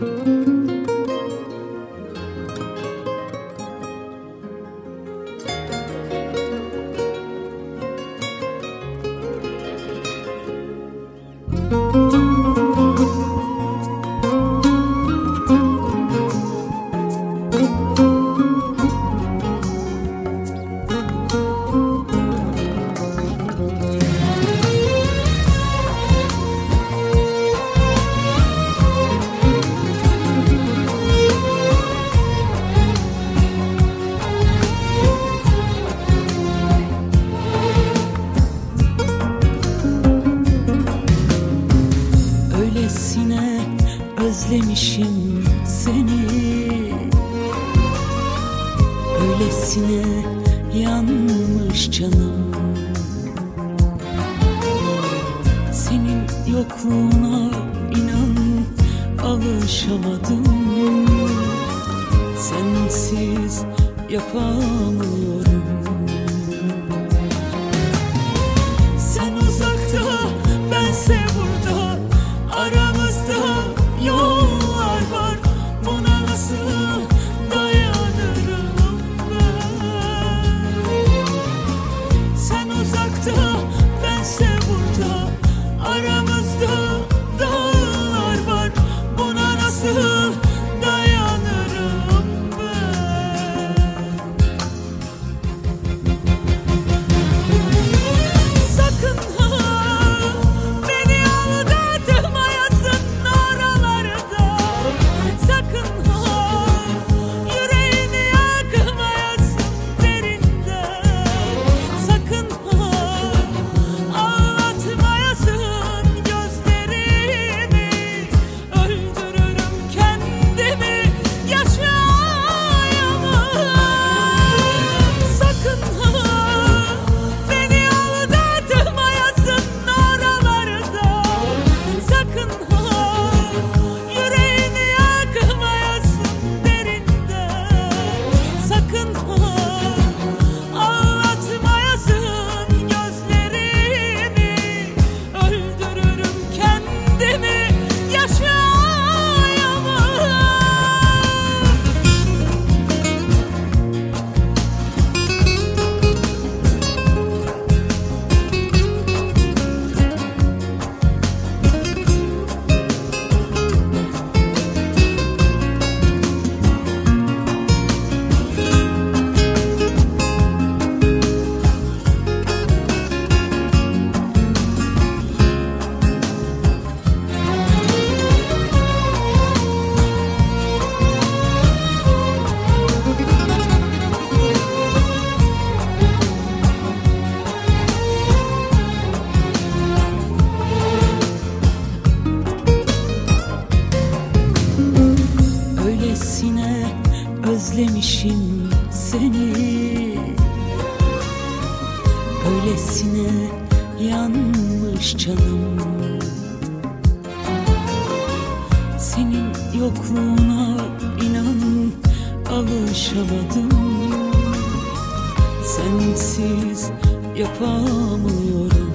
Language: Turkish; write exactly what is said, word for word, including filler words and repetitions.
Öylesine özlemişim seni, öylesine yanmış canım. Senin yokluğuna inan alışamadım, sensiz yapamıyorum. Sen uzakta, bense burada, aramızda yollar var. Buna nasıl dayanırım ben? Sen uzakta, bense burada, aramızda dağlar var. Buna nasıl dayanırım ben? Sakın ha beni aldatmayasın oralarda. Sakın ha yüreğini yakmayasın derinden. Sakın ha ağlatmayasın gözlerimi. Öldürürüm kendimi yaşayamam. Sakın ha beni aldatmayasın oralarda. Sakın ha yüreğini yakmayasın derinden. Sakın ha ağlatmayasın gözlerimi. Öldürürüm kendimi yaşayamam. Öylesine özlemişim seni, öylesine yanmış canım. Senin yokluğuna inan alışamadım, sensiz yapamıyorum.